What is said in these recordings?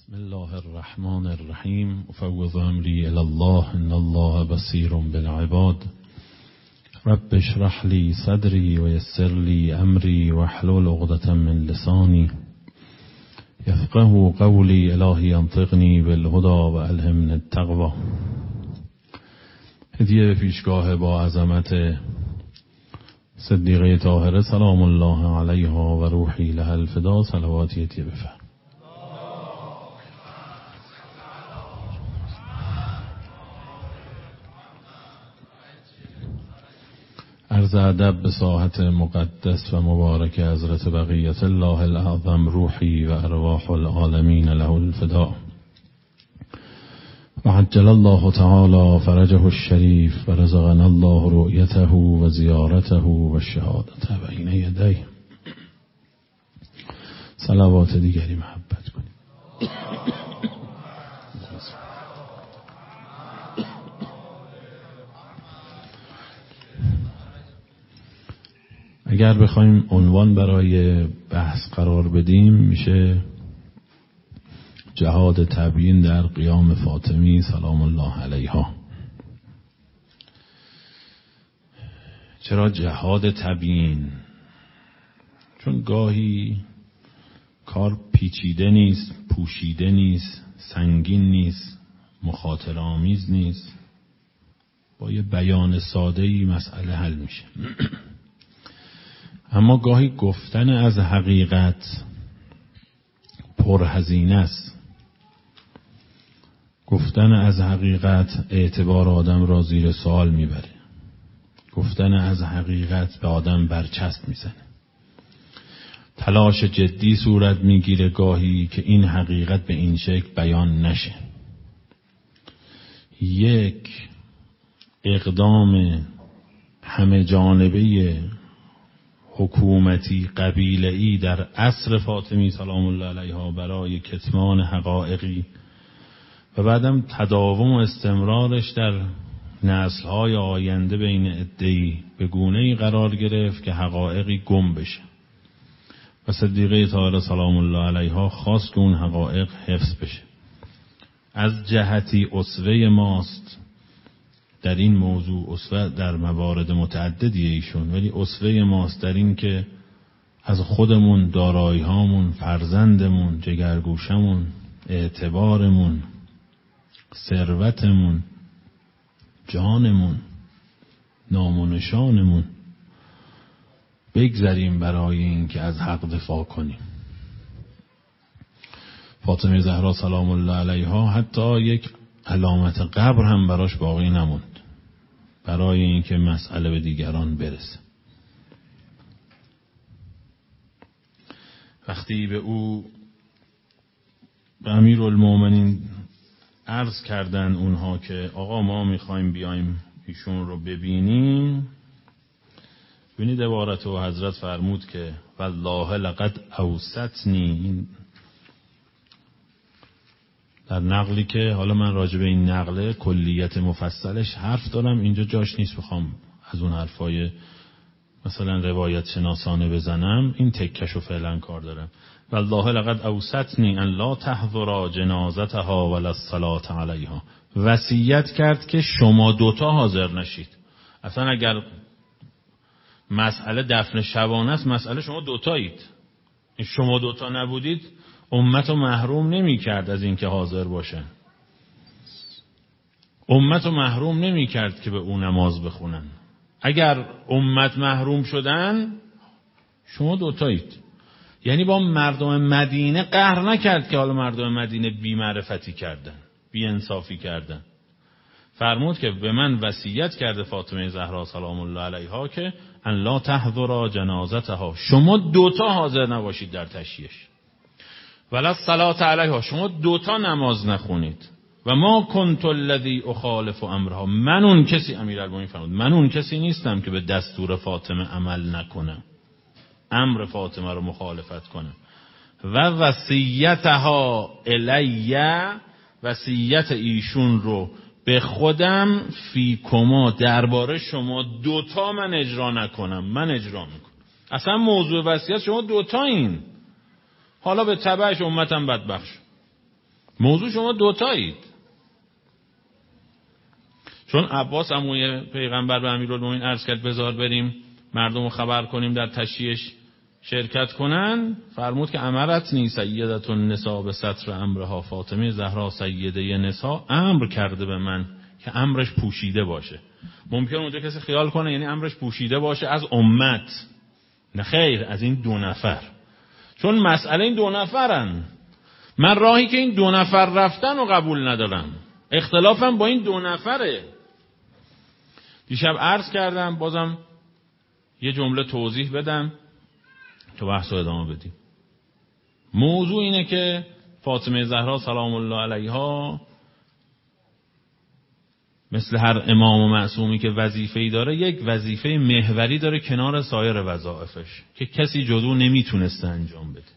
بسم الله الرحمن الرحیم. افوض امری الی الله ان الله بصیر بالعباد. رب اشرح لی صدری و یسر لی امری واحلل عقدة من لسانی یفقهوا قولی. الهی انطقنی بالهدی و الهمنی التقوی. هدیه به پیشگاه با عظمت صدیقه طاهره سلام الله علیها و روحی لها الفدا. صلواتی هدیه بفرمایید. عرض ادب به ساحت مقدس و مبارک حضرت بقیت الله الاعظم روحی و ارواح العالمین له الفدا. و عجل الله تعالی فرجه الشریف و رزقنا الله رؤیته و زیارته و شهادته بین یدیه. صلوات دیگری محبت کنید. اگر بخوایم عنوان برای بحث قرار بدیم میشه جهاد تبیین در قیام فاطمی سلام الله علیها. چرا جهاد تبیین؟ چون گاهی کار پیچیده نیست، پوشیده نیست، سنگین نیست، مخاطره آمیز نیست، با یه بیان ساده‌ای مسئله حل میشه. اما گاهی گفتن از حقیقت پرهزینه است. گفتن از حقیقت اعتبار آدم را زیر سوال میبره. گفتن از حقیقت به آدم برچسب میزنه. تلاش جدی صورت میگیره گاهی که این حقیقت به این شکل بیان نشه. یک اقدام همه جانبه حکومتی قبیله‌ای در عصر فاطمی سلام الله علیها برای کتمان حقایقی و بعدم تداوم و استمرارش در نسل‌های آینده بین عده‌ای به گونه‌ای قرار گرفت که حقایقی گم بشه و صدیقه طاهره سلام الله علیها خواست که اون حقایق حفظ بشه. از جهتی اسوه ماست در این موضوع، اسوه در موارد متعددی ایشون، ولی اسوه ماست در این که از خودمون، دارایی هامون، فرزندمون، جگرگوشمون، اعتبارمون، ثروتمون، جانمون، نام و نشانمون بگذاریم برای این که از حق دفاع کنیم. فاطمه زهرا سلام الله علیها حتی یک علامت قبر هم براش باقی نموند برای اینکه مسئله به دیگران برسه. وقتی به او، به امیرالمومنین عرض کردن اونها که آقا ما میخوایم بیایم ایشون رو ببینیم، ببینید عبارت و حضرت فرمود که والله لقد اوستنی. در نقلی که حالا من راجع به این نقله کلیت مفصلش حرف دارم، اینجا جاش نیست بخوام از اون حرفای مثلا روایت شناسانه بزنم، این تکشو فعلا کار دارم. والله لقد اوصتنی ان لا تحضر جنازتها ولا الصلاة علیها. وصیت کرد که شما دوتا حاضر نشید. اصلا اگر مسئله دفن شبانه است، مسئله شما دوتایید. شما دوتا نبودید امت رو محروم نمی کرد از اینکه حاضر باشن. امت رو محروم نمی کرد که به اون نماز بخونن. اگر امت محروم شدن شما دوتایید. یعنی با مردم مدینه قهر نکرد که حالا مردم مدینه بی معرفتی کردن، بی انصافی کردن. فرمود که به من وصیت کرده فاطمه زهرا سلام الله علیها که ان لا تحضر جنازتها، شما دوتا حاضر نباشید در تشییعش. ولا الصلاة علیها، شما دوتا نماز نخونید. و ما کنت الذی اخالف امرها، من اون کسی، امیرالمومنین فرمود من اون کسی نیستم که به دستور فاطمه عمل نکنم، امر فاطمه رو مخالفت کنم. و وصیتها الیه، وصیت ایشون رو به خودم فیکما، درباره شما دوتا من اجرا نکنم، من اجرا میکنم. اصلا موضوع وصیت شما دوتا این، حالا به تبعش امتم بدبخش. موضوع شما دوتایید. چون عباس عموی پیغمبر به امیرالمومنین عرض کرد بذار بریم مردم رو خبر کنیم در تشییعش شرکت کنن، فرمود که امرتنی سیدة النساء به ستر امرها، فاطمه زهرا سیده نساء امر کرده به من که امرش پوشیده باشه. ممکن اونجا کسی خیال کنه یعنی امرش پوشیده باشه از امت، نه خیر، از این 2 نفر. چون مسئله این 2 نفرن. من راهی که این 2 نفر رفتن رو قبول ندارم، اختلافم با این 2 نفره. دیشب عرض کردم، بازم یه جمله توضیح بدم تو بحث رو ادامه بدیم. موضوع اینه که فاطمه زهرا سلام الله علیها مثل هر امام و معصومی که وظیفه‌ای داره، یک وظیفه محوری داره کنار سایر وظایفش که کسی جزو نمیتونسته انجام بده،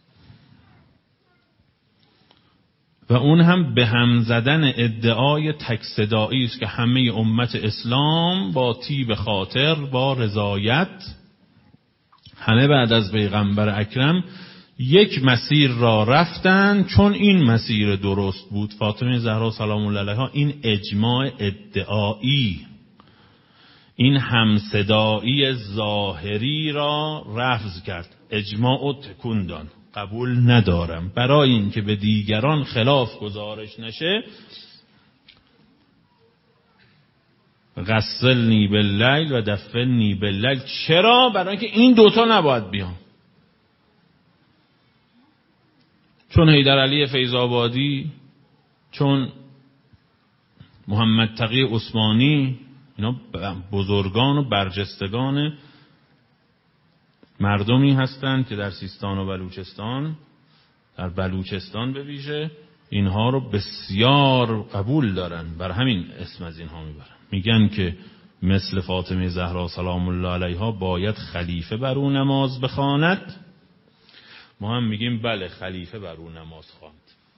و اون هم به هم زدن ادعای تک صدایی است که همه امت اسلام با طیب خاطر، با رضایت، همه بعد از پیغمبر اکرم یک مسیر را رفتن چون این مسیر درست بود. فاطمه زهرا سلام الله علیها این اجماع ادعایی، این همصدایی ظاهری را رفض کرد، اجماع و تکون داد. قبول ندارم. برای اینکه به دیگران خلاف گزارش نشه، غسلنی باللیل و دفنی باللیل. چرا؟ برای اینکه این 2 تا نباید بیان. چون حیدرعلی فیض‌آبادی، چون محمد تقی عثمانی، اینا بزرگان و برجستگان مردمی هستند که در سیستان و بلوچستان، در بلوچستان به ویژه، اینها رو بسیار قبول دارن. بر همین اسم از اینها میبرن، میگن که مثل فاطمه زهرا سلام الله علیها باید خلیفه بر او نماز بخواند. ما هم میگیم بله، خلیفه بر او نماز خواند.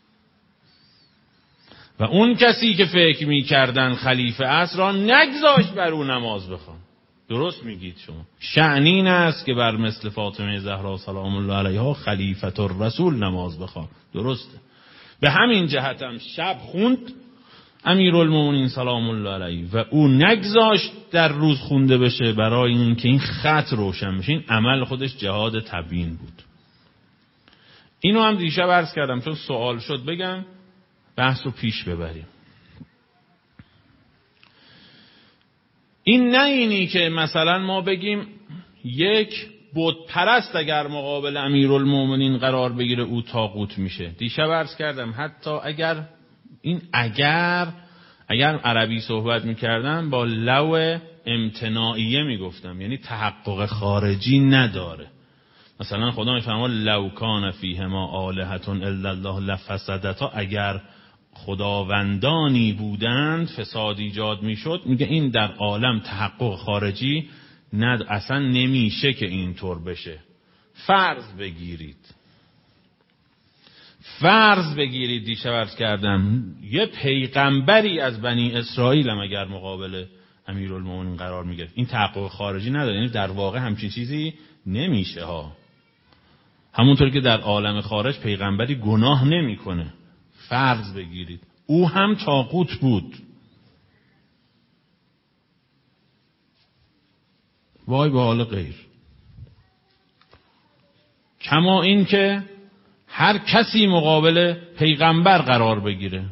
و اون کسی که فکر میکردن خلیفه است را نگذاشت بر او نماز بخواند. درست میگید شما. شأن این است که بر مثل فاطمه زهرا سلام الله علیها خلیفة الرسول نماز بخوان. درسته. به همین جهت هم شب خوند امیرالمومنین سلام الله علیه و او نگذاشت در روز خونده بشه، برای اینکه این خط روشن بشه. این عمل خودش جهاد تبیین بود. اینو هم دیشب عرض کردم چون سوال شد بگم بحث رو پیش ببریم. این نه اینی که مثلا ما بگیم یک بت پرست اگر مقابل امیرالمومنین قرار بگیره او طاغوت میشه. دیشب عرض کردم حتی اگر عربی صحبت میکردم با لو امتناعیه میگفتم، یعنی تحقق خارجی نداره. مثلا خدا میفرماد لو کان فیهما آلهة الا الله لفسدتا، اگر خداوندانی بودند فساد ایجاد میشد. میگه این در عالم تحقق خارجی اصلا نمیشه که اینطور بشه. فرض بگیرید دیشب عرض کردم یه پیغمبری از بنی اسرائیل هم اگر مقابل امیرالمومنین قرار میگرفت، این تحقق خارجی نداره، یعنی در واقع همچین چیزی نمیشه ها. همونطور که در عالم خارج پیغمبری گناه نمیکنه. فرض بگیرید او هم طاغوت بود. وای به حال غیر. کما این که هر کسی مقابل پیغمبر قرار بگیره،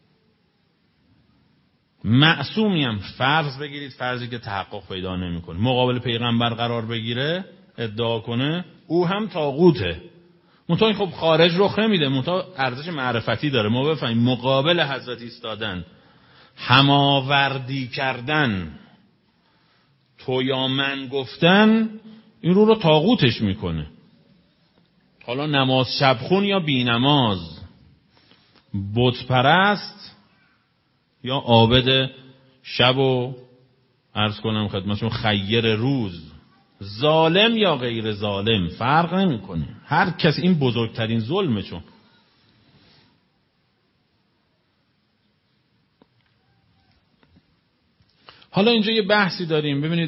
معصومی هم فرض بگیرید، فرضی که تحقق پیدا نمیکنه، مقابل پیغمبر قرار بگیره، ادعا کنه، او هم طاغوته. منتها خب خارج رخ نمیده، منتها ارزش معرفتی داره. ما بفهمیم مقابل حضرت ایستادن، هماوردی کردن، تو یا من گفتن، این رو طاغوتش میکنه. حالا نماز شبخون یا بی نماز، بت پرست یا عابد شب و عرض کنم خدمتشون خیر روز، ظالم یا غیر ظالم، فرق نمیکنه. هر کس این بزرگترین ظلمه. چون حالا اینجا یه بحثی داریم. ببینید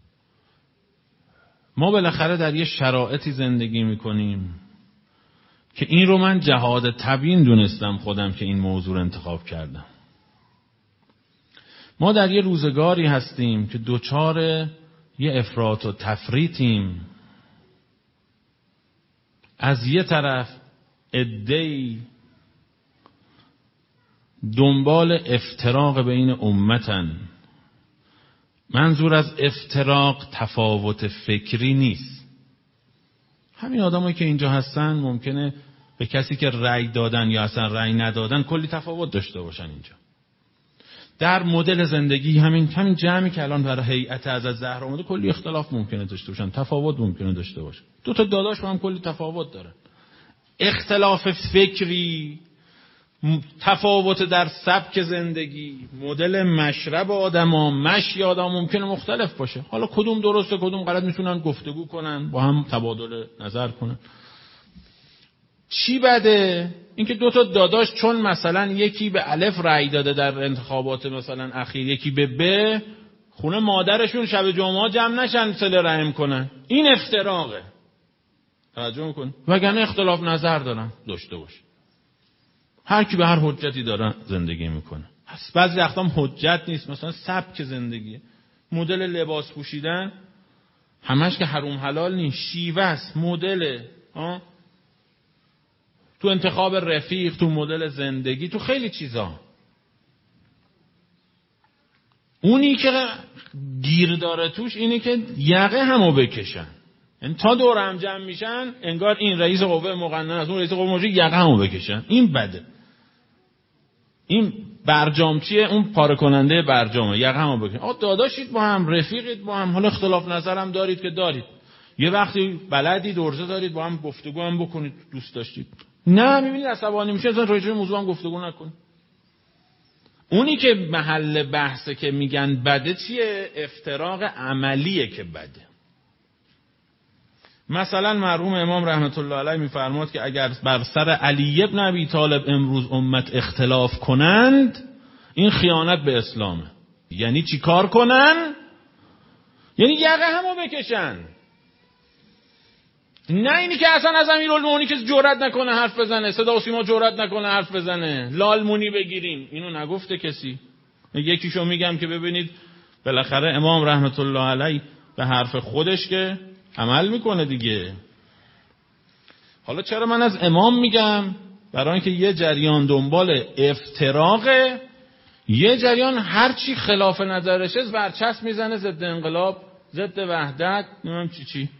ما بالاخره در یه شرایطی زندگی میکنیم که این رو من جهاد تبیین دونستم خودم که این موضوع رو انتخاب کردم. ما در یه روزگاری هستیم که دوچار یه افراط و تفریطیم. از یه طرف عده‌ای دنبال افتراق بین امتن. منظور از افتراق تفاوت فکری نیست. همین آدمایی که اینجا هستن ممکنه به کسی که رأی دادن یا اصلا رأی ندادن کلی تفاوت داشته باشن. اینجا در مدل زندگی همین جمعی که الان برای هیئت حضرت زهرا اومده کلی اختلاف ممکنه داشته باشن، تفاوت ممکنه داشته باشن. دو تا داداش با هم کلی تفاوت دارن. اختلاف فکری، تفاوت در سبک زندگی، مدل مشرب آدما، مشی آدم ممکنه مختلف باشه. حالا کدوم درسته کدوم غلط میتونن گفتگو کنن، با هم تبادل نظر کنن. چی بده؟ اینکه دو تا داداش چون مثلا یکی به الف رأی داده در انتخابات مثلا اخیر، یکی به ب، خونه مادرشون شب جمعه جمع نشن صله رحم کنن. این افتراقه. توجه میکن؟ وگرنه اختلاف نظر دارن داشته باش. هر کی به هر حجتی داره زندگی میکنه. پس بعضی وقتا هم حجت نیست، مثلا سبک زندگیه، مدل لباس پوشیدن همش که حرام حلال نیست، شیوه است، مدل، تو انتخاب رفیق، تو مدل زندگی، تو خیلی چیزا. اونی که گیر داره توش اینه که یقه همو بکشن. یعنی تا دور هم جمع میشن انگار این رئیس قوه مقننه از اون رئیس قوه مجری، یقه همو بکشن. این بده. این برجامچیه، اون پاره کننده برجامه، یقه همو بکشن. داداشید با هم، رفیقید با هم، حالا اختلاف نظر هم دارید که دارید. یه وقتی بلدید ارزه دارید با هم گفتگو هم بکنید دوست داشتید. نه میبینید عصبانی میشه اصلا راجع به موضوع هم گفتگو نکن. اونی که محل بحثه که میگن بده چیه؟ افتراق عملیه که بده. مثلا مرحوم امام رحمت الله علیه میفرماد که اگر بر سر علی ابن ابی طالب امروز امت اختلاف کنند این خیانت به اسلامه. یعنی چی کار کنن؟ یعنی یقه همو بکشن. نه اینی که اصلا از امیرالمومنین که جرئت نکنه حرف بزنه، صدا و سیما جرئت نکنه حرف بزنه، لالمونی بگیریم. اینو نگفته کسی. یکیشو میگم که ببینید بالاخره امام رحمت الله علیه به حرف خودش که عمل میکنه دیگه. حالا چرا من از امام میگم؟ برای اینکه یه جریان دنبال افتراقه، یه جریان هرچی خلاف نظرشه برچسب میزنه ضد انقلاب، ضد وحدت، نمیدونم چی.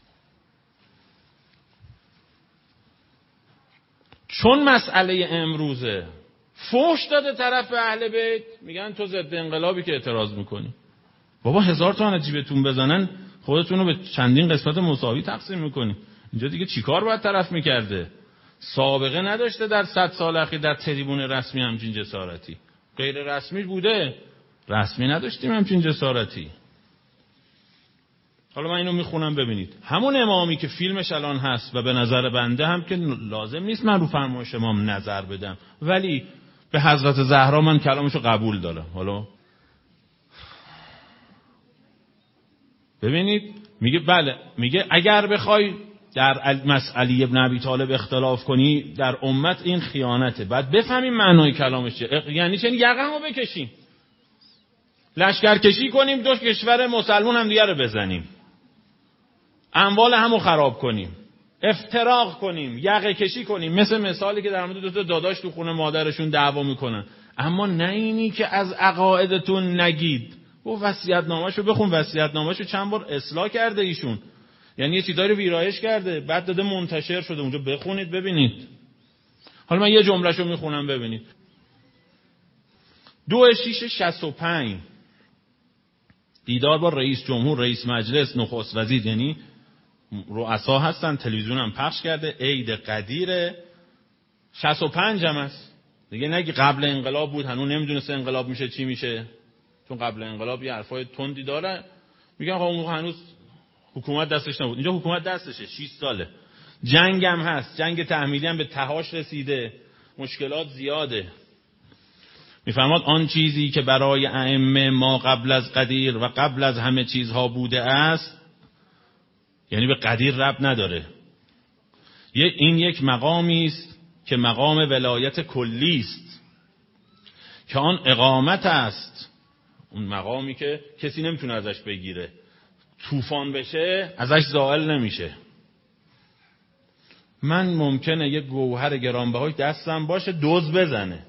چون مسئله امروزه فحش داده طرف اهل بیت، میگن تو ضد انقلابی که اعتراض میکنی. بابا 1000 تومن جیبتون بزنن خودتون رو به چندین قسمت مساوی تقسیم میکنی. اینجا دیگه چیکار باید طرف میکرده؟ سابقه نداشته در 100 سال اخیر در تریبون رسمی همچین جسارتی. غیر رسمی بوده، رسمی نداشتیم همچین جسارتی. حالا من اینو میخونم ببینید. همون امامی که فیلمش الان هست و به نظر بنده هم که لازم نیست من رو فرمایش امام نظر بدم، ولی به حضرت زهرا من کلامشو قبول دارم. حالا ببینید میگه بله، میگه اگر بخوای در مسئله ابن ابی طالب اختلاف کنی در امت این خیانته. بعد بفهمیم معنای کلامش چیه. یعنی چه؟ یقه‌مو بکشیم، لشکرکشی کنیم، دو کشور مسلمان هم دیگه رو بزنیم، اموال همو خراب کنیم، افتراق کنیم، یقه کشی کنیم، مثل مثالی که در مورد دو تا داداش تو خونه مادرشون دعوا میکنن. اما نه اینی که از عقایدتون نگید. و وصیت‌نامه‌شو بخون، وصیت‌نامه‌شو چند بار اصلاح کرده ایشون، یعنی یه چیزایی رو ویرایش کرده بعد داده منتشر شده، اونجا بخونید ببینید. حالا من یه جمله‌شو میخونم ببینید. 2/6/65 دیدار با رئیس جمهور، رئیس مجلس، نخست وزیر، یعنی رؤسا هستن، تلویزیون هم پخش کرده. عید قدیر 65 هم است دیگه، نگی قبل انقلاب بود هنوز نمیدونسته انقلاب میشه چی میشه، چون قبل انقلاب یه حرفای تندی داره. میگن آقا اون هنوز حکومت دستش نبود، اینجا حکومت دستشه، 6 ساله، جنگ هم هست، جنگ تحمیلی هم به تهاش رسیده، مشکلات زیاده. میفرماد آن چیزی که برای ائمه ما قبل از قدیر و قبل از همه چیزها بوده است، یعنی به قدیر ربط نداره، این یک مقامی است که مقام ولایت کلی است که آن اقامت است، اون مقامی که کسی نمیتونه ازش بگیره، طوفان بشه ازش زائل نمیشه. من ممکنه یک گوهر گرانبهای دستم باشه دزد بزنه،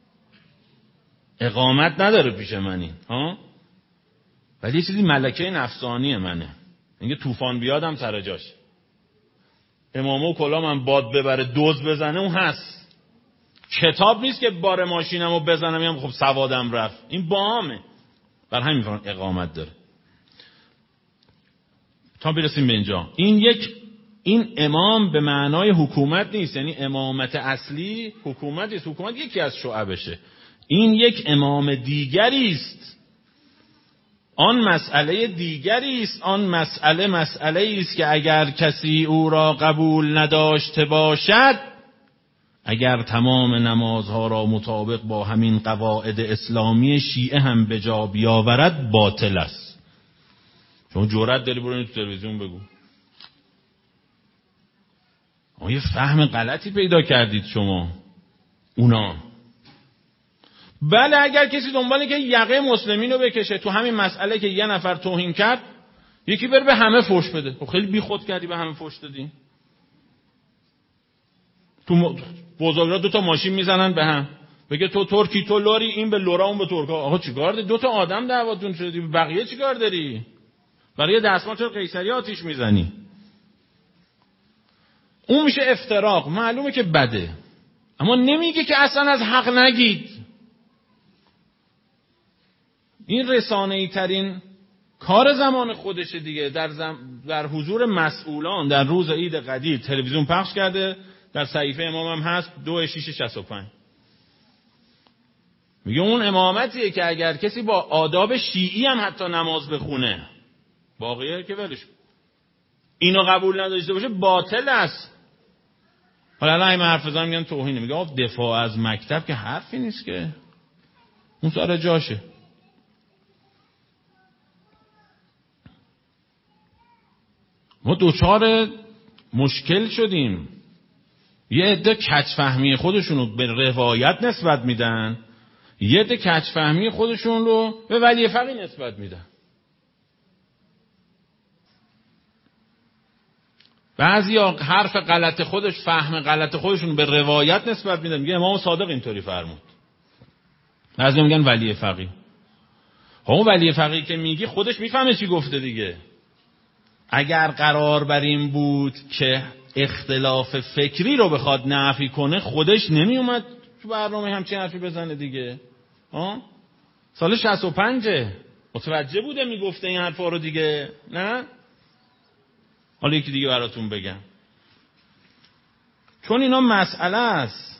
اقامت نداره پیش منی ولی یه چیزی ملکه نفسانی منه، اینکه طوفان بیادم سر جاش، امامه و کلاه من باد ببره دزد بزنه اون هست. کتاب نیست که بار ماشینمو بزنم میگم خب سوادم رفت، این باهمه. بر همین فرمان اقامت داره. تا برسیم به اینجا، این امام به معنای حکومت نیست، یعنی امامت اصلی حکومت نیست، حکومت یکی از شعبشه. این یک امام دیگری است، آن مسئله دیگری است. آن مسئله است که اگر کسی او را قبول نداشته باشد، اگر تمام نمازها را مطابق با همین قواعد اسلامی شیعه هم به جا بیاورد باطل است. شما جرأت داری برو تو تلویزیون بگو. یه فهم غلطی پیدا کردید شما. اونا بله، اگر کسی دنباله که یقه مسلمین رو بکشه تو همین مسئله که یه نفر توهین کرد یکی بره به همه فحش بده، خب خیلی بیخود کردی به همه فحش دادی. تو بزرگرا 2 تا ماشین میزنن به هم، بگه تو ترکی تو لوری، این به لورا اون به ترکا. آقا چیکار داری؟ 2 تا آدم دعواتون شدی، بقیه چیکار داری؟ برای دستمال چرا قیصری آتیش میزنی؟ اون میشه افتراق، معلومه که بده، اما نمیگه که اصلا از حق نگید. این رسانه‌ای ترین کار زمان خودشه دیگه. در حضور مسئولان در روز عید قدیر تلویزیون پخش کرده، در صحیفه امام هم هست 2/665. میگه اون امامتیه که اگر کسی با آداب شیعی هم حتی نماز بخونه، باقیه که ولش اینو قبول نداشته باشه باطل است. حالا الان این حرف بزنم میگن توهینه، میگه آقا دفاع از مکتب که حرفی نیست که، اون سر جاشه. ما دوچار مشکل شدیم. یه عده کج‌فهمی خودشون رو به روایت نسبت میدن، یه عده کج‌فهمی خودشون رو به ولی فقیه نسبت میدن. بعضیا حرف غلط خودش، فهم غلط خودشون به روایت نسبت میدن، میگه امام صادق اینطوری فرمود. بعضیا میگن ولی فقیه. اون ولی فقیه که میگی خودش میفهمه چی گفته دیگه. اگر قرار بر این بود که اختلاف فکری رو بخواد نفی کنه، خودش نمی اومد تو برنامه همچین حرفی بزنه دیگه. سال 65 متوجه بوده میگفته این حرفا رو دیگه، نه؟ حالا یکی دیگه براتون بگم، چون اینا مسئله است.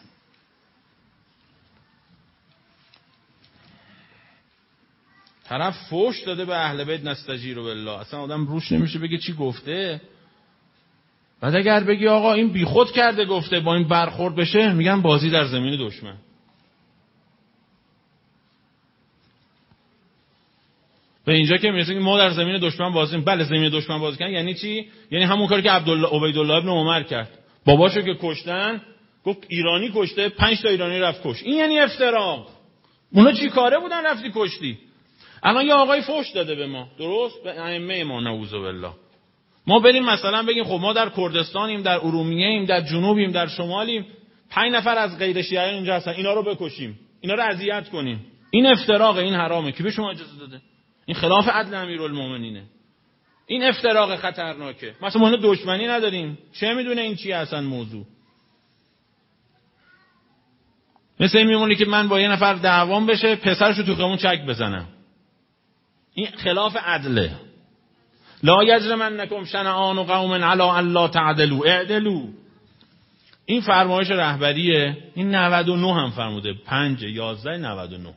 طرف فوش داده به اهل بیت نستجیر بالله، اصلا آدم روش نمیشه بگه چی گفته. بعد اگر بگی آقا این بیخود کرده گفته با این برخورد بشه، میگن بازی در زمین دشمن. به اینجا که میرسه که ما در زمین دشمن بازی، بله زمین دشمن بازی کردن یعنی چی؟ یعنی همون کاری که عبیدالله ابن عمر کرد، باباشو که کشتن گفت ایرانی کشته، 5 تا ایرانی رفت کش. این یعنی افتراق. اونا چی کاره بودن رفتی کشتی؟ الان یه آقای فحش داده به ما، درست؟ به ائمه ما نعوذ بالله. ما بریم مثلا بگیم خب ما در کردستانیم، در ارومیه ایم، در جنوبیم، در شمالیم، 5 نفر از غیر شیعیان اونجا هستن، اینا رو بکشیم، اینا رو اذیت کنیم. این افتراق، این حرامه. کی به شما اجازه داده؟ این خلاف عدل امیرالمومنینه. این افتراق خطرناکه. مثلا ما دشمنی نداریم، چه میدونه این چیه اصلا موضوع. مثل این میمونه که من با یه نفر دعوام بشه، پسرشو تو خیابون چک بزنم. این خلاف عدله. لا یجرمنکم شنآن قوم علی الا تعدلوا اعدلوا. این فرمایش رهبریه. این 99 هم فرموده، 5/11/99.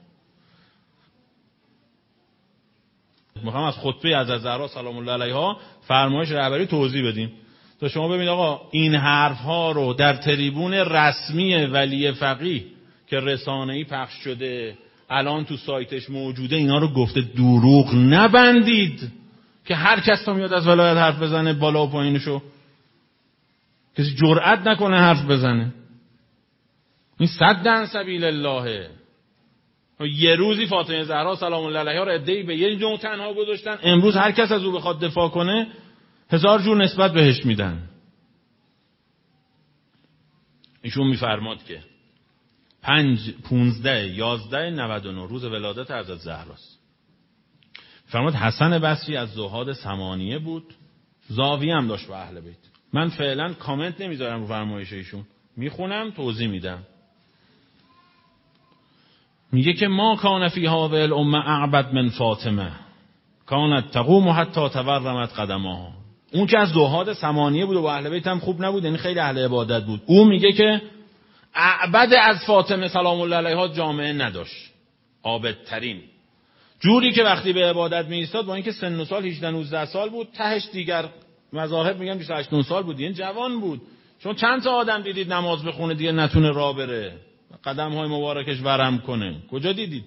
میخوام از خطبه از زهرا سلام الله علیها فرمایش رهبری توضیح بدیم تا شما ببینید آقا این حرف ها رو در تریبون رسمی ولی فقیه که رسانه‌ای پخش شده، الان تو سایتش موجوده، اینا رو گفته. دروغ نبندید که هر کس تا میاد از ولایت حرف بزنه بالا و پایینشو. کسی جرئت نکنه حرف بزنه. این صد عن سبیل الله. یه روزی فاطمه زهرا سلام الله علیها رو عده‌ای به یه نوع تنها گذاشتن، امروز هر کس از او بخواد دفاع کنه 1000 جور نسبت بهش میدن. ایشون میفرماد که 5/15/11/99 روز ولادت حضرت زهراست. فرمود حسن بصری از زهاد ثمانیه بود، زاویه هم داشت به اهل بیت. من فعلا کامنت نمیذارم رو فرمایش ایشون، میخونم توضیح میدم. میگه که ما کان فی هذه الامه اعبد من فاطمه کانت تقوم حتی تورمت قدمها. اون که از زهاد ثمانیه بود و با اهل بیت هم خوب نبود، یعنی خیلی اهل عبادت بود. او میگه که اعبد از فاطمه سلام الله علیها جامعه نداشت، عابدترین. جوری که وقتی به عبادت می ایستاد با اینکه سن و سال 18-19 سال بود، تهش دیگر مذاهب میگن 28 سال بود، یعنی جوان بود. چون چند تا آدم دیدید نماز بخونه دیگه نتونه راه بره، قدم‌های مبارکش ورم کنه؟ کجا دیدید؟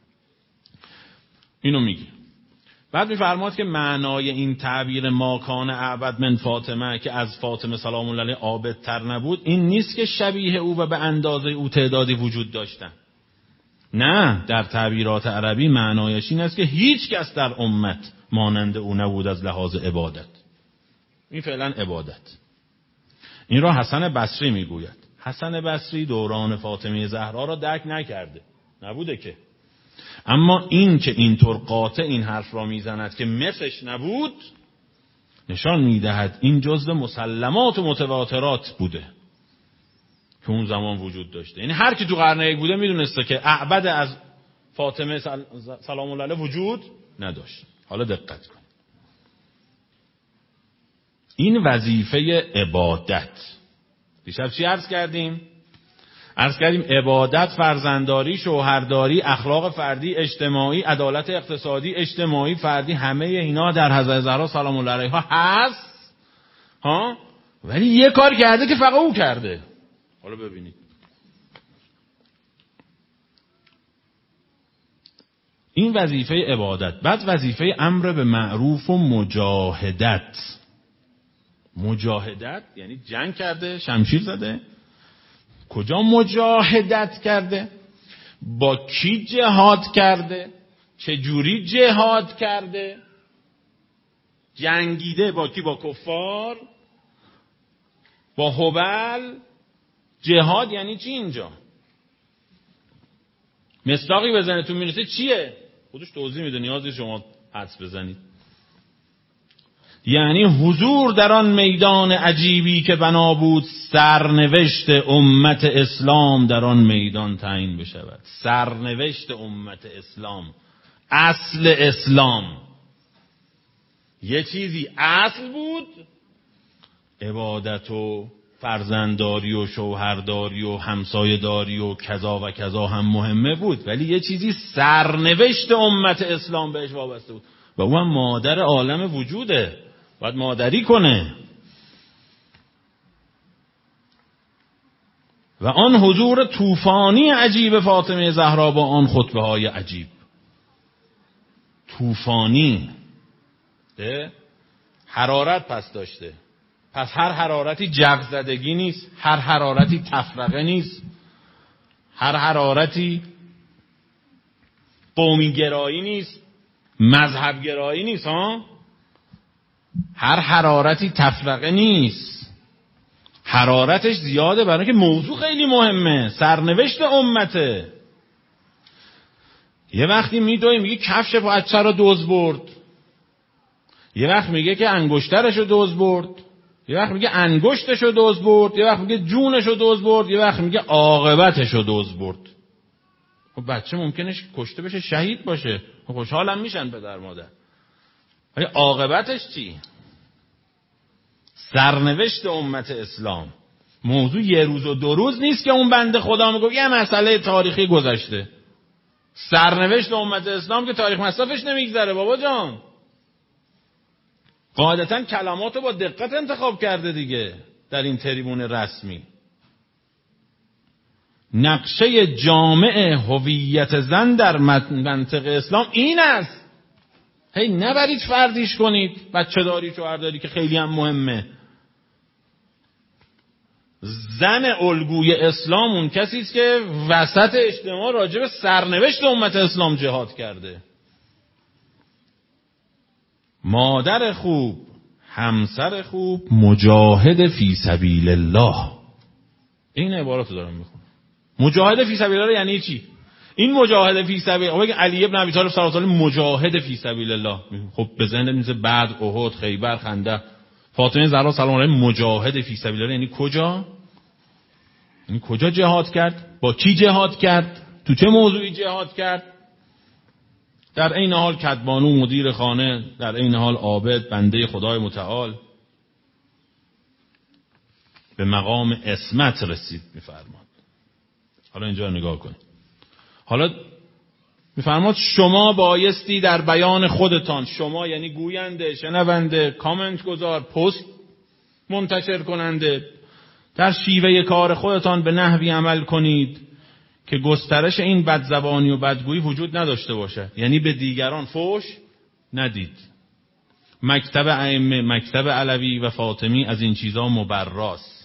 اینو میگه. بعد میفرماد که معنای این تعبیر ما کان اعبد من فاطمه، که از فاطمه سلام الله علیها عابدتر نبود، این نیست که شبیه او و به اندازه او تعدادی وجود داشتن. نه، در تعبیرات عربی معنایش این است که هیچ کس در امت مانند او نبود از لحاظ عبادت. این فعلا عبادت. این را حسن بصری میگوید. حسن بصری دوران فاطمه زهرا را درک نکرده، نبوده که. اما این که اینطور قاطع این حرف را میزند که مثلش نبود، نشان میدهد این جزء مسلمات و متواترات بوده که اون زمان وجود داشته. یعنی هر کی تو قرن یک بوده میدونسته که اعبد از فاطمه سلام الله علیها وجود نداشت. حالا دقت کن. این وظیفه عبادت. دیشب چی عرض کردیم؟ عرض کردیم عبادت، فرزندداری، شوهرداری، اخلاق فردی، اجتماعی، عدالت اقتصادی، اجتماعی، فردی، همه اینا در حضرت زهرا سلام الله علیها هست. ولی یه کار کرده که فقط او کرده. حالا ببینید. این وظیفه عبادت. بعد وظیفه امر به معروف و مجاهدت. مجاهدت یعنی جنگ کرده، شمشیر زده. کجا مجاهدت کرده؟ با کی جهاد کرده؟ چجوری جهاد کرده؟ جنگیده با کی؟ با کفار؟ با هبل؟ جهاد یعنی چی اینجا؟ مصداقی بزنتون میرسه چیه؟ خودش توضیح میده، نیازی شما حدس بزنید. یعنی حضور در آن میدان عجیبی که بنا بود سرنوشت امت اسلام در آن میدان تعیین بشود. سرنوشت امت اسلام، اصل اسلام. یه چیزی اصل بود، عبادت و فرزندداری و شوهرداری و همسایه‌داری و کذا و کذا هم مهمه بود، ولی یه چیزی سرنوشت امت اسلام بهش وابسته بود و اون مادر عالم وجوده، باید مادری کنه. و آن حضور طوفانی عجیب فاطمه زهرا با آن خطبه های عجیب. طوفانی حرارت پس داشته. پس هر حرارتی جغ زدگی نیست، هر حرارتی تفرقه نیست، هر حرارتی قومی گرایی نیست، مذهب گرایی نیست. هر حرارتی تفرقه نیست، حرارتش زیاده برای که موضوع خیلی مهمه، سرنوشت امته. یه وقتی میگه کفش بچه رو دزد برد، یه وقت میگه که انگشترش رو دزد برد، یه وقت میگه انگشتش رو دزد برد، یه وقت میگه جونش رو دزد برد، یه وقت میگه عاقبتش رو دزد برد. خب بچه ممکنه کشته بشه، شهید باشه، خوشحالم میشن پدر مادر، ولی عاقبتش چی؟ سرنوشت امت اسلام. موضوع یه روز و دو روز نیست که اون بنده خدا میگه یه مسئله تاریخی گذشته. سرنوشت امت اسلام که تاریخ مصرفش نمیگذره بابا جان. قاعدتا کلماتو با دقت انتخاب کرده دیگه در این تریبون رسمی. نقشه جامع هویت زن در منطق اسلام این است. هی نبرید فردیش کنید، بچه داری شوهرداری که خیلی هم مهمه. زن الگوی اسلام اون کسی است که وسط اجتماع راجع به سرنوشت امت اسلام جهاد کرده. مادر خوب، همسر خوب، مجاهد فی سبیل الله. این عبارات رو دارم میخونم. مجاهد فی سبیل الله یعنی چی؟ این مجاهد فی سبیل الله، علی ابن ابی طالب صلی الله علیه و آله مجاهد فی سبیل الله. خب به ذهن میاد بعد احد، خیبر، خندق. فاطمه زهرا سلام علیها مجاهد فی سبیل الله یعنی کجا؟ یعنی کجا جهاد کرد؟ با کی جهاد کرد؟ تو چه موضوعی جهاد کرد؟ در این حال کدبانو مدیر خانه، در این حال عابد بنده خدای متعال، به مقام عصمت رسید میفرماد. حالا اینجا رو نگاه کنید. حالا میفرماد شما بایستی در بیان خودتان، شما یعنی گوینده، شنونده، کامنت گذار، پست منتشر کننده، در شیوه کار خودتان به نحوی عمل کنید که گسترش این بدزبانی و بدگویی وجود نداشته باشد. یعنی به دیگران فحش ندید. مکتب ائمه، مکتب علوی و فاطمی از این چیزا مبراست.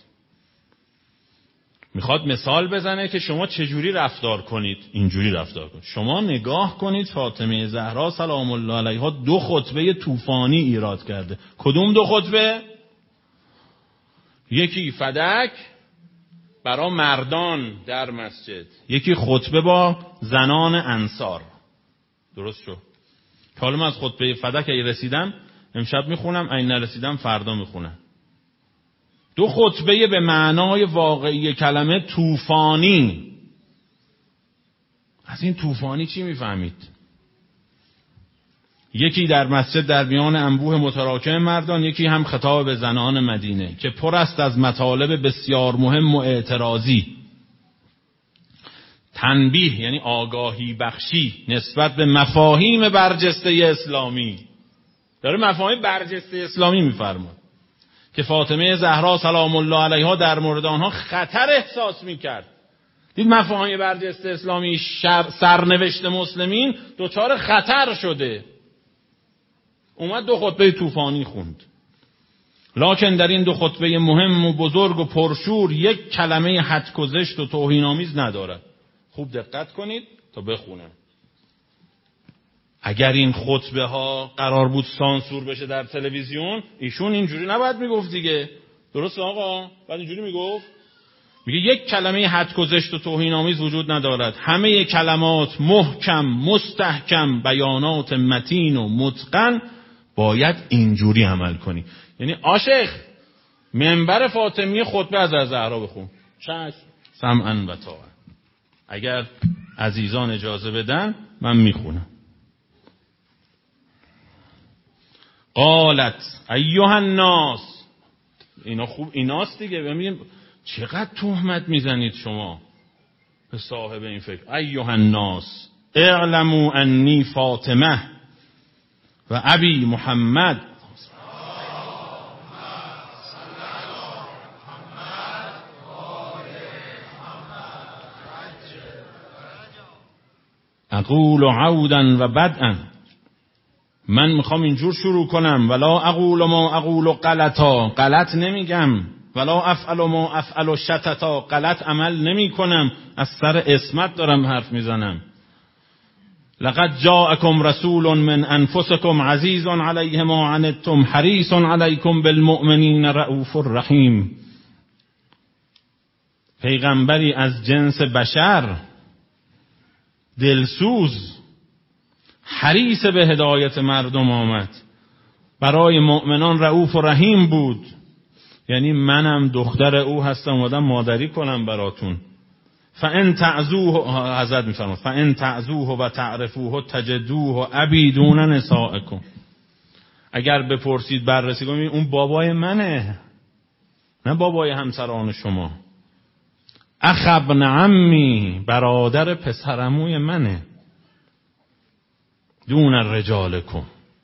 میخواد مثال بزنه که شما چجوری رفتار کنید. اینجوری رفتار کنید. شما نگاه کنید فاطمه زهرا سلام الله علیها 2 خطبه طوفانی ایراد کرده. کدوم 2 خطبه؟ یکی فدک برای مردان در مسجد، یکی خطبه با زنان انصار. درست شد؟ حالا من از خطبه فدک اگه رسیدم امشب میخونم، اگه نرسیدم فردا میخونم. 2 خطبه به معنای واقعی کلمه طوفانی. از این طوفانی چی میفهمید؟ یکی در مسجد در میان انبوه متراکم مردان، یکی هم خطاب به زنان مدینه که پر است از مطالب بسیار مهم و اعتراضی. تنبیه یعنی آگاهی بخشی نسبت به مفاهیم برجسته اسلامی. داره مفاهیم برجسته اسلامی میفرماد که فاطمه زهرا سلام الله علیها در مورد آنها خطر احساس میکرد. دید مفاهیم برجسته اسلامی، سرنوشت مسلمین دچار خطر شده. اومد 2 خطبه طوفانی خوند. لکن در این 2 خطبه مهم و بزرگ و پرشور یک کلمه هتک و زشت و توهین‌آمیز ندارد. خوب دقت کنید تا بخونم. اگر این خطبه ها قرار بود سانسور بشه در تلویزیون، ایشون اینجوری نباید میگفت دیگه. درست آقا؟ بعد اینجوری میگفت. میگه یک کلمه هتک و زشت و توهین‌آمیز وجود ندارد. همه کلمات محکم، مستحکم، بیانات متین و متقن باید اینجوری عمل کنی. یعنی عاشق منبر فاطمی خطبه از زهرا بخون. چشم. سمعا و طاعه. اگر عزیزان اجازه بدن من میخونم. قالت ایها الناس. اینا خوب ایناست دیگه. ببینید چقدر تهمت میزنید شما به صاحب این فکر. ایها الناس اعلموا انی فاطمه و ابی محمد اقول عودا و بدءا. من میخوام اینجور شروع کنم. ولا اقول ما اقول غلطا. غلط نمیگم. ولا افعل ما افعل شتتا. غلط عمل نمی کنم. از سر عصمت دارم حرف میزنم. لقد جاءكم رسول من انفسكم عزيز عليه ما عنتم حريص عليكم بالمؤمنين رؤوف رحیم. پیغمبری از جنس بشر، دلسوز، حریص به هدایت مردم آمد، برای مؤمنان رؤوف و رحیم بود. یعنی منم دختر او هستم، اومدم مادری کنم براتون. فان تعزوه، حضرت میفرماد فان تعزوه و تعرفوه تجدوه عبیدون نسائکم. اگر بپرسید بررسی کنید اون بابای منه، نه بابای همسران شما. اخ ابن عمی، برادر پسرعموی منه. دون الرجالکم.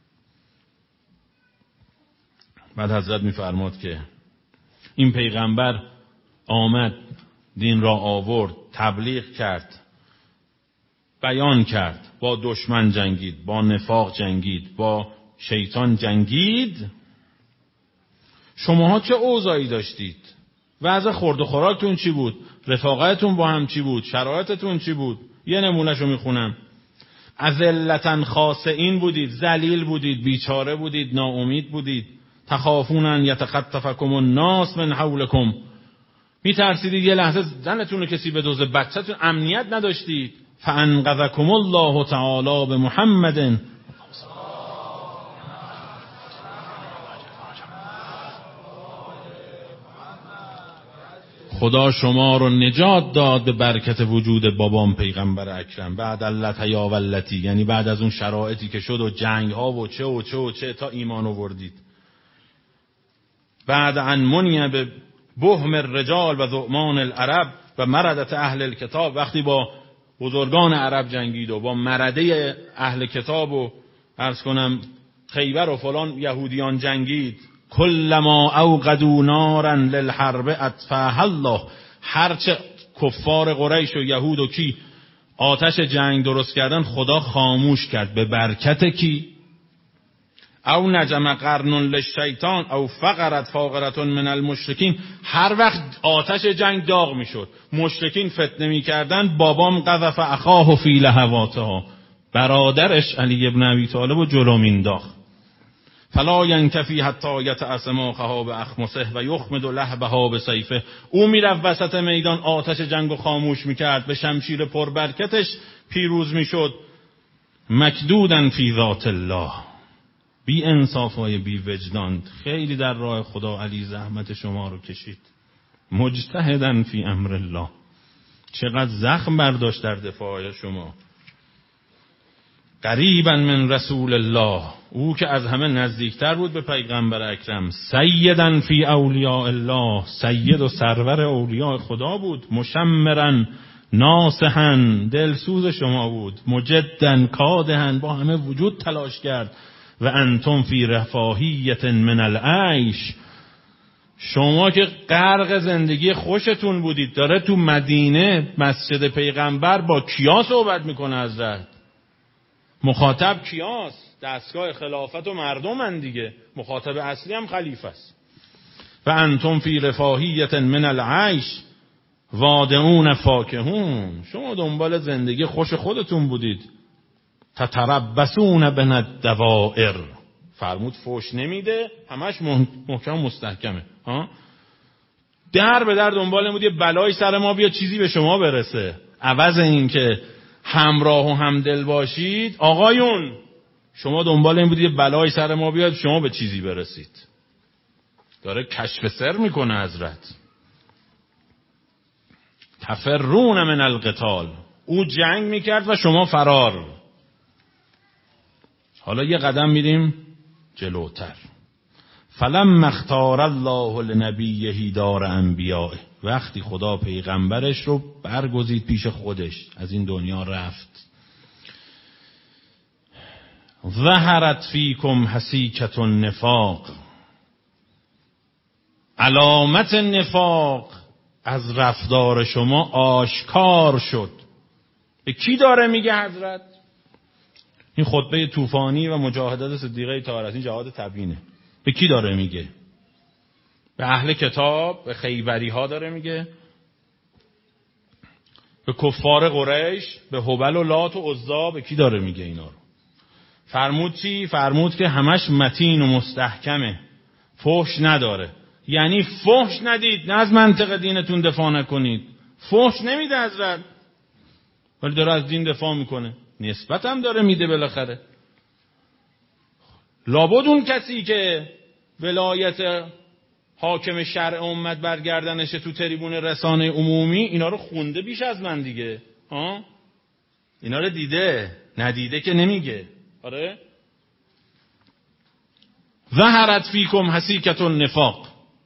بعد حضرت میفرماد که این پیغمبر آمد، دین را آورد، تبلیغ کرد، بیان کرد، با دشمن جنگید، با نفاق جنگید، با شیطان جنگید. شماها چه اوضاعی داشتید؟ وضع خورد و خوراکتون چی بود؟ رفاقتتون با هم چی بود؟ شرایطتون چی بود؟ یه نمونهشو میخونم. اذلتن خاسئین بودید، ذلیل بودید، بیچاره بودید، ناامید بودید. تخافون ان یتخطفکم الناس من حولکم، میترسیدید یه لحظه زنتون رو کسی بدزده، بچه‌تون، امنیت نداشتید. فانقذکم الله تعالی بمحمد، خدا شما رو نجات داد به برکت وجود بابام پیغمبر اکرم. بعد اللت یا ولتی، یعنی بعد از اون شرایطی که شد و جنگ ها و چه و چه و چه تا ایمان آوردید. بعد ان منیه به بهم الرجال و ذؤمان العرب و مردت اهل الکتاب، وقتی با بزرگان عرب جنگید و با مرده اهل کتاب و عرض کنم خیبر و فلان یهودیان جنگید. کلما اوقدوا نارا للحرب اطفاها الله، هرچه کفار قریش و یهود و کی آتش جنگ درست کردن خدا خاموش کرد. به برکت کی؟ او نجم قرن للشیطان او فقرت فاقرة من المشرکین، هر وقت آتش جنگ داغ میشد، مشرکین فتنه میکردن، بابام قذف اخاه فی لهواتها، برادرش علی ابن ابی طالب و جلو مینداخت. فلا ینکفی حتی یتعصم اخاه باخمصه و یخمد لهبها بسیفه، او میرفت وسط میدان آتش جنگو خاموش میکرد، به شمشیر پربرکتش پیروز میشد. مکدودن فی ذات الله، بی انصافای بی وجدان، خیلی در راه خدا علی زحمت شما رو کشید. مجتهدن فی امر الله، چقدر زخم برداشت در دفاع شما. قریبا من رسول الله، او که از همه نزدیکتر بود به پیغمبر اکرم. سیدن فی اولیاء الله، سید و سرور اولیاء خدا بود. مشمرن ناصحن، دلسوز شما بود. مجدن کادهن، با همه وجود تلاش کرد. و انتم فی رفاهیت من العیش، شما که غرق زندگی خوشتون بودید. داره تو مدینه مسجد پیغمبر با کیا صحبت میکنه حضرت؟ مخاطب کیاست؟ دستگاه خلافت و مردمن دیگه، مخاطب اصلی هم خلیفه است. و انتم فی رفاهیت من العیش وادعون فاکهون، شما دنبال زندگی خوش خودتون بودید. تتربصون بین الدوائر، فرمود فوش نمیده، همش محکم مستحکمه. در به در دنبال بود یه بلای سر ما بیا چیزی به شما برسه. عوض این که همراه و همدل باشید، آقایون شما دنبال این بود یه بلای سر ما بیاد شما به چیزی برسید. داره کشف سر میکنه حضرت. تفرون من القتال، او جنگ میکرد و شما فرار. حالا یه قدم میریم جلوتر. فلما اختار الله لنبیه دار انبیائه، وقتی خدا پیغمبرش رو برگزید پیش خودش، از این دنیا رفت. ظهرت فیکم حسیکة النفاق، علامت نفاق از رفتار شما آشکار شد. به کی داره میگه حضرت؟ این خطبه طوفانی و مجاهدات صدیقه طاهره، این جهاد تبیینه. به کی داره میگه؟ به اهل کتاب، به خیبری ها داره میگه، به کفار قریش، به هبل و لات و عزا. به کی داره میگه اینا رو؟ فرمود چی؟ فرمود که همش متین و مستحکمه، فحش نداره. یعنی فحش ندید، نه از منطق دینتون دفاع نکنید. فحش نمیده حضرت، ولی داره از دین دفاع میکنه، نسبت هم داره میده بالاخره. لابد اون کسی که ولایت حاکم شرع امت برگردنشه تو تریبون رسانه عمومی، اینا رو خونده بیش از من دیگه. اینا رو دیده، ندیده که نمیگه. آره؟ ظهرت فیکم حسیکة النفاق،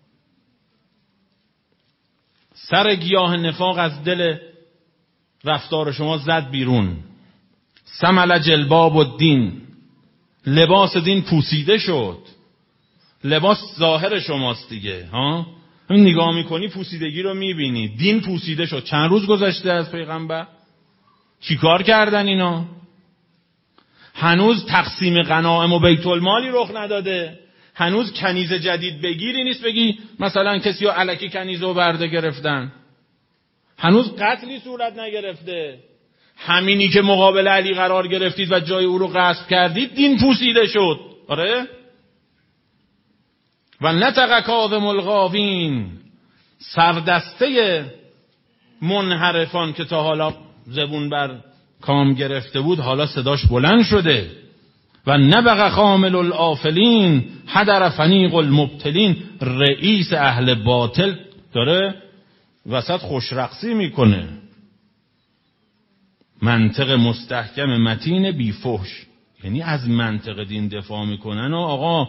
سر گیاه نفاق از دل رفتار شما زد بیرون. سمل جلباب الدین، لباس دین پوسیده شد. لباس ظاهر شماست دیگه. همین نگاه میکنی پوسیدگی رو میبینی. دین پوسیده شد. چند روز گذشته از پیغمبر؟ چیکار کردن اینا؟ هنوز تقسیم غنایم و بیت المالی رخ نداده. هنوز کنیز جدید بگیری نیست بگی مثلا کسی ها الکی کنیزو برده گرفتن. هنوز قتلی صورت نگرفته. همینی که مقابل علی قرار گرفتید و جای او رو غصب کردید دین پوسیده شد. آره؟ و نطق کاظم الغاوین، سردسته منحرفان که تا حالا زبون بر کام گرفته بود حالا صداش بلند شده. و نبغ خامل الافلین حدر فنیق المبتلین، رئیس اهل باطل داره وسط خوشرقصی میکنه. منطق مستحکم متین بی فحش، یعنی از منطق دین دفاع میکنن و آقا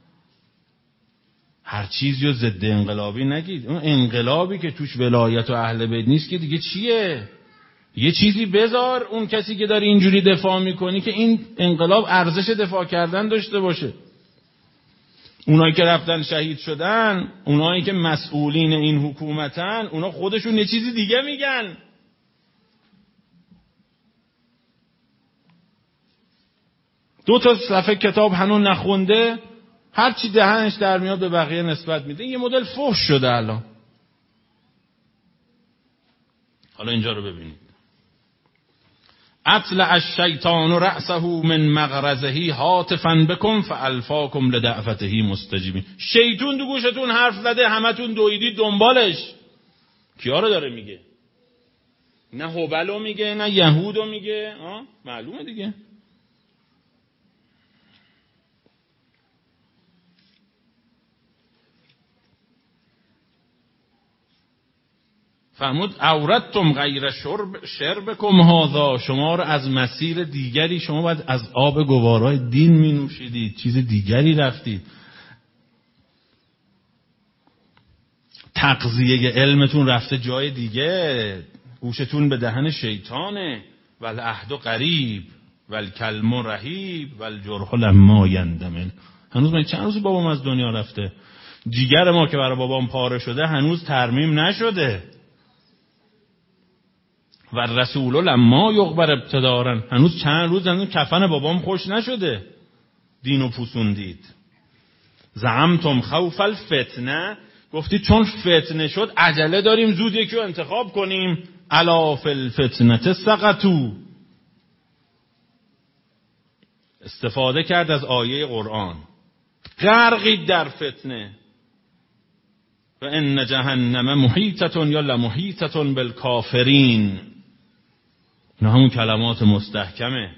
هر چیزی رو ضد انقلابی نگید. اون انقلابی که توش ولایت و اهل بیت نیست که دیگه چیه؟ یه چیزی بذار اون کسی که داره اینجوری دفاع میکنی که این انقلاب ارزش دفاع کردن داشته باشه. اونایی که رفتن شهید شدن، اونایی که مسئولین این حکومتن، اونا خودشون یه چیزی دیگه میگن. دو تا صفحه کتاب هنوز نخونده، هر چی دهنش در میاد به بقیه نسبت میده. یه مدل فحش شده الان. حالا اینجا رو ببینید. اطلع الشیطان رأسه من مغرزه هاتفا بکن فالفاکم لدعوته مستجیبین. شیطون تو گوشتون حرف زده، همتون دویدید دنبالش. کیا رو داره میگه؟ نه هبلو میگه، نه یهودو میگه. معلومه دیگه. فرمود اوردتم غیر شربکم هذا، شما رو از مسیر دیگری، شما باید از آب گوارای دین می نوشیدید، چیز دیگری رفتید. تغذیه علمتون رفته جای دیگه، گوشتون به دهن شیطانه. والعهد قریب والکلم رهیب والجرح لما یندمل. هنوز من چند روز بابام از دنیا رفته، جیگر ما که برای بابام پاره شده هنوز ترمیم نشده. و رسول لما یغبر ابتدارن، هنوز چند روز هنوز کفن بابام خوش نشده، دینو پوسوندید. زعمتم خوف الفتنه، گفتید چون فتنه شد عجله داریم زود یکی رو انتخاب کنیم. الا فی الفتنه سقطوا، استفاده کرد از آیه قرآن. غرقید در فتنه. و ان جهنم محیطه یا لمحیطه بالکافرین. نه همون کلمات مستحکمه.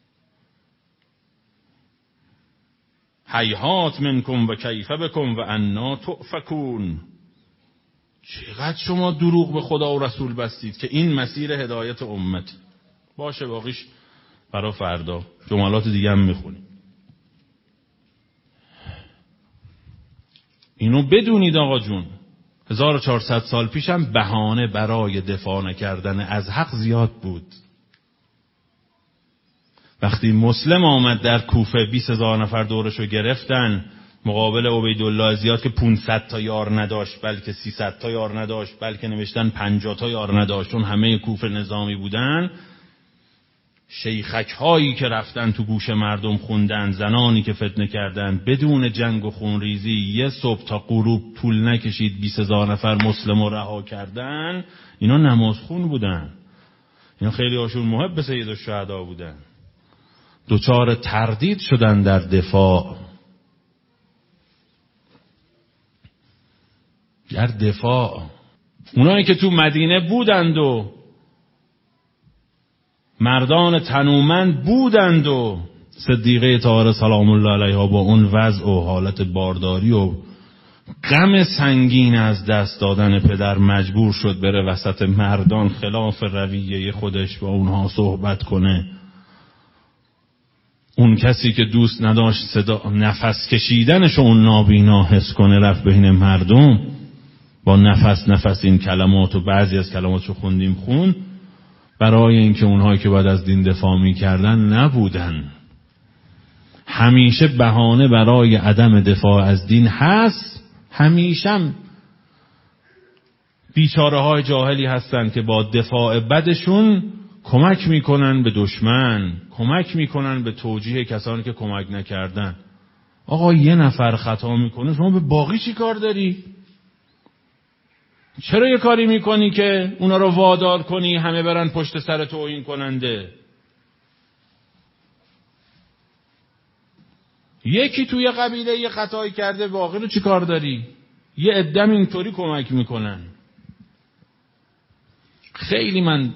هیهات منکم و کیف بکم و انا تؤفکون. چقدر شما دروغ به خدا و رسول بستید که این مسیر هدایت امت باشه. باقیش برای فردا جملات دیگه هم میخونیم. اینو بدونید آقا جون. 1400 سال پیش هم بهانه برای دفاع نکردن از حق زیاد بود. وقتی مسلم آمد در کوفه 20,000 نفر دورشو گرفتن، مقابل عبیدالله زیاد که 500 تا یار نداشت بلکه 300 تا یار نداشت، بلکه نوشتن 50 تا یار نداشت، چون همه کوفه نظامی بودن. شیخک هایی که رفتن تو گوش مردم خوندن، زنانی که فتنه کردن، بدون جنگ و خونریزی یه صبح تا غروب طول نکشید 20,000 نفر مسلم رو رها کردن. اینا نمازخون بودن، اینا خیلی هاشون محب سید الشهدا بودن. دوچار تردید شدن در دفاع. در دفاع اونایی که تو مدینه بودند و مردان تنومند بودند و صدیقه طاهره سلام الله علیها با اون وضع و حالت بارداری و غم سنگین از دست دادن پدر مجبور شد بره وسط مردان خلاف رویه خودش با اونها صحبت کنه. اون کسی که دوست نداشت صدا نفس کشیدنش اون نابینا حس کنه، رفت بین مردم با نفس این کلمات و بعضی از کلماتشو خوندیم برای اینکه اونهایی که باید از دین دفاع می‌کردن نبودن. همیشه بهانه برای عدم دفاع از دین هست. همیشه بیچاره های جاهلی هستن که با دفاع بدشون کمک میکنن به دشمن، کمک میکنن به توجیه کسانی که کمک نکردن. آقا یه نفر خطا میکنه شما به باقی چی کار داری؟ چرا یه کاری میکنی که اونا رو وادار کنی همه برن پشت سر توهین کننده؟ یکی توی قبیله یه خطایی کرده، باقی رو چی کار داری؟ یه عده اینطوری کمک میکنن. خیلی من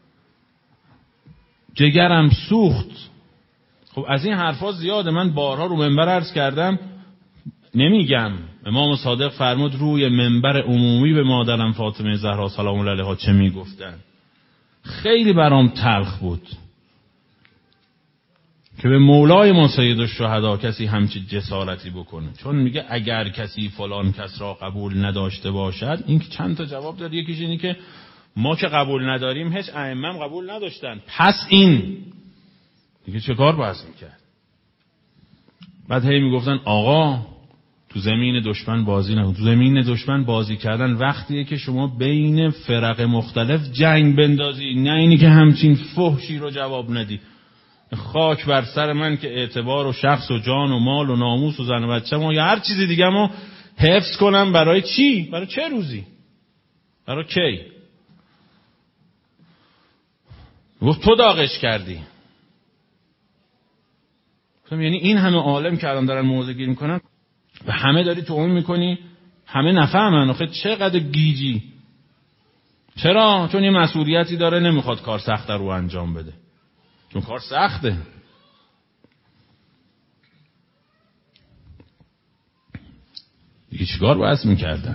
جگرم سوخت. خب از این حرفا زیاده، من بارها رو منبر عرض کردم، نمیگم. امام صادق فرمود روی منبر عمومی به مادرم فاطمه زهرا سلام الله علیها چه میگفتن. خیلی برام تلخ بود که به مولای ما سید الشهدا کسی همچی جسارتی بکنه، چون میگه اگر کسی فلان کس را قبول نداشته باشد. این که چند تا جواب داد. یکیش اینی که ما که قبول نداریم، هیچ ائمه هم قبول نداشتن، پس این دیگه چه کار باید میکرد؟ بعد هی میگفتن آقا تو زمین دشمن بازی نکن. تو زمین دشمن بازی کردن وقتیه که شما بین فرق مختلف جنگ بندازی، نه اینی که همچین فحشی رو جواب ندی. خاک بر سر من که اعتبار و شخص و جان و مال و ناموس و زن و بچه ما یا هر چیزی دیگه ما حفظ کنم. برای چی؟ برای چه روزی؟ برای کی؟ گفت تو داغش کردی. یعنی این همه عالم که الان دارن موضع گیری میکنن و همه داری توهین میکنی، همه نفهمن. آخه چقدر گیجی. چرا؟ چون یه مسئولیتی داره، نمیخواد کار سخت رو انجام بده، چون کار سخته. دیگه چیکار باید میکردن؟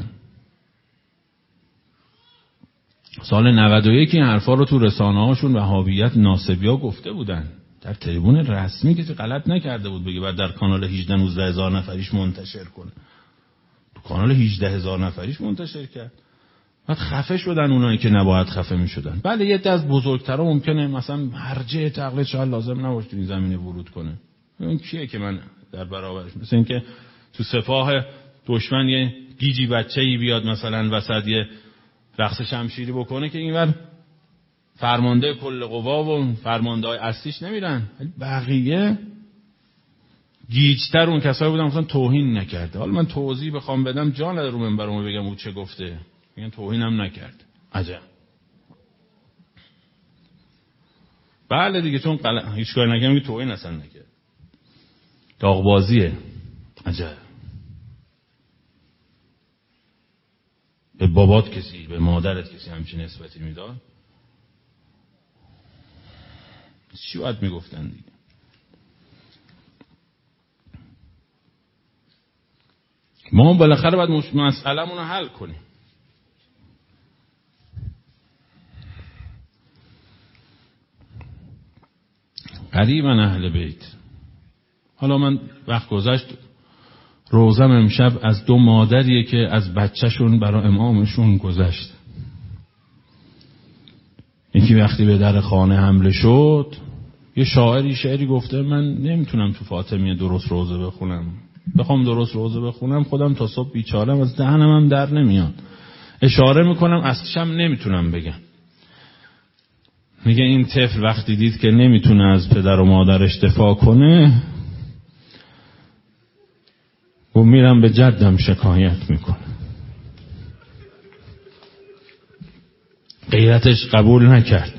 سال 91 این حرفا رو تو رسانه هاشون وهابیت ناصبیا گفته بودن، در تریبون رسمی که غلط نکرده بود بگه بعد در کانال 18-19 هزار نفریش منتشر کنه. تو کانال 18,000 نفریش منتشر کرد. بعد خفه شدن اونایی که نباید خفه میشدن. بله یه عده از بزرگترا ممکنه مثلا مرجع تقلید شاید لازم نباشه تو این زمینه ورود کنه. این کیه که من در برابرش؟ مثل این که تو سپاه دشمن یه گیجی بچه‌ای بیاد مثلا وسط یه رقص شمشیری بکنه که اینور فرمانده کل قوا و فرمانده‌های اصلیش نمیرن. بقیه گیجتر اون کسایی بودن مثلا توهین نکرده. حالا من توضیح بخوام بدم جا نداره رو منبرمو بگم او چه گفته. میگن توهین هم نکرد. عجب. بله دیگه چون هیچ کاری نکرد میگه توهین اصلا نکرد. داغبازیه. عجب. به بابات کسی، به مادرت کسی همچین نسبتی میداد؟ چی باید میگفتن دیگه؟ ما بالاخره باید مسئله‌مون رو حل کنیم. قریبا اهل بیت. حالا من وقت گذشت روزم امشب از 2 مادریه که از بچهشون برای امامشون گذشت. یکی وقتی به در خانه حمله شد، یه شاعری گفته من نمیتونم تو فاطمیه درست روزه بخونم. بخوام درست روزه بخونم خودم تا صبح بیچارم، از دهنم هم در نمیاد. اشاره میکنم اصلشم نمیتونم بگم. میگه این طفل وقتی دید که نمیتونه از پدر و مادرش دفاع کنه، و میرم به جدم شکایت میکنه. غیرتش قبول نکرد.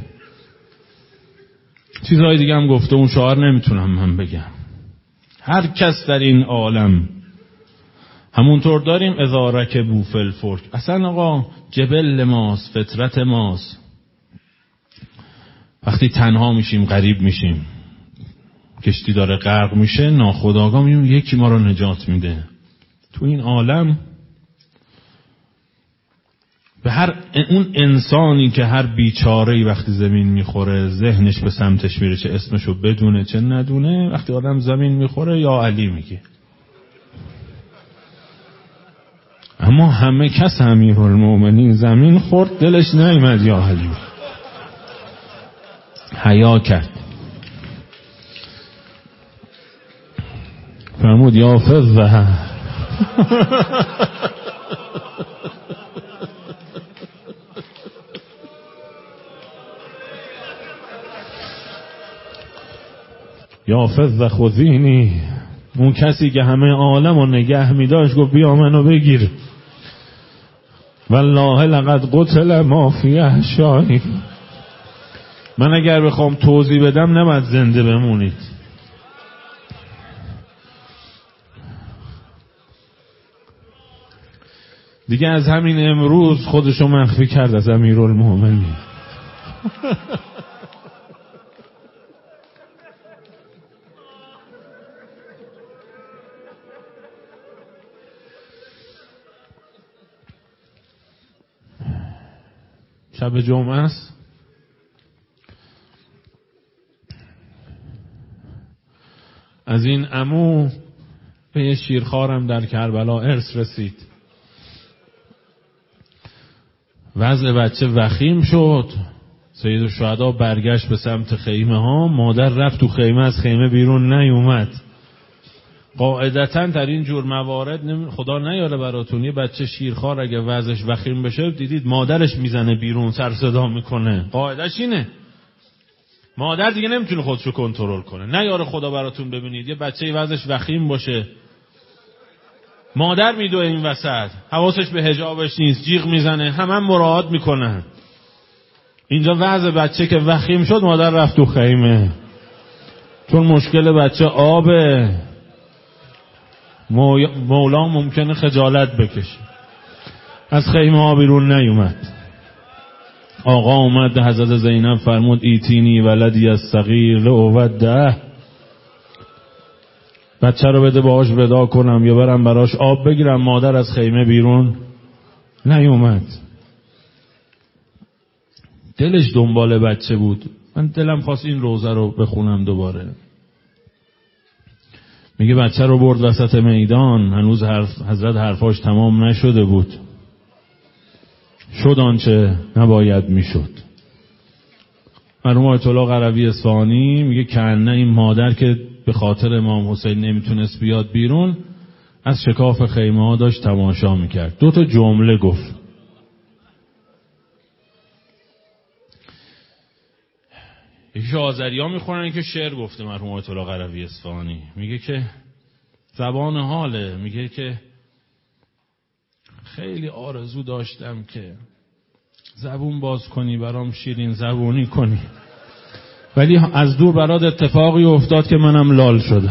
چیزهای دیگه هم گفته، اون شعار نمیتونم من بگم. هر کس در این عالم همونطور داریم اذا رکبوا فی الفلک. اصلا آقا جبل ماست، فطرت ماست. وقتی تنها میشیم، غریب میشیم، کشتی داره غرق میشه، ناخودآگاه میگیم یکی ما رو نجات میده. تو این عالم به هر اون انسانی که هر بیچاره‌ای وقتی زمین میخوره ذهنش به سمتش میره، چه اسمشو بدونه چه ندونه، وقتی آدم زمین میخوره یا علی میگه. اما همه کس امیرالمومنین زمین خورد دلش نیامد یا علی، حیا کرد. فرمود یا فضه یا فضه خذینی اون کسی که همه عالم رو نگه می‌داشت گفت بیا منو بگیر. والله لقد قتل ما فی احشایی. من اگر بخوام توضیح بدم نباید زنده بمونید. دیگه از همین امروز خودشو مخفی کرد از امیرالمومنین. شب جمعه است. از این عمو به یه شیرخوارم در کربلا ارث رسید. وضع بچه وخیم شد. سید الشهدا برگشت به سمت خیمه ها. مادر رفت تو خیمه، از خیمه بیرون نیومد. قاعدتاً در این جور موارد خدا نیاره براتون، یه بچه شیرخوار اگه وضعش وخیم بشه دیدید مادرش میزنه بیرون، سر صدا میکنه. قاعدش اینه. مادر دیگه نمیتونه خودشو کنترل کنه. نیاره خدا براتون ببینید یه بچه وضعش وخیم باشه، مادر میدوه این وسط، حواسش به حجابش نیست، جیغ میزنه، همه مراعات میکنن. اینجا وضع بچه که وخیم شد مادر رفت تو خیمه، چون مشکل بچه آبه. مولا ممکنه خجالت بکشه. از خیمه ها بیرون نیومد. آقا اومد، حضرت زینب فرمود ایتینی ولدی الصغیر لأوده، بچه رو بده باهاش ودا کنم یا برم براش آب بگیرم. مادر از خیمه بیرون نیومد. دلش دنبال بچه بود. من دلم خواست این روزه رو بخونم دوباره. میگه بچه رو برد وسط میدان، هنوز حضرت حرفاش تمام نشده بود. شد آنچه نباید میشد. مرحوم آیت الله قروی اصفهانی میگه کنه این مادر که به خاطر امام حسین نمیتونست بیاد بیرون، از شکاف خیمه ها داشت تماشا میکرد. 2 جمله گفت. یکی آذری ها میخونن که شعر گفته مرحوم آیت الله قروی اصفهانی. میگه که زبان حاله، میگه که خیلی آرزو داشتم که زبون باز کنی برام شیرین زبونی کنی، ولی از دور برات اتفاقی افتاد که منم لال شدم،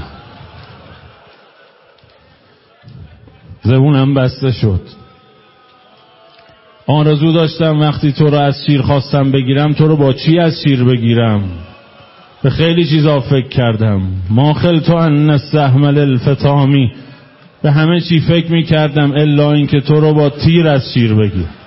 زبونم بسته شد. آرزو داشتم وقتی تو رو از شیر خواستم بگیرم، تو رو با چی از شیر بگیرم؟ به خیلی چیزا فکر کردم. ما خلتو ان السهم للفتامی، به همه چی فکر میکردم الا اینکه تو رو با تیر از شیر بگیر.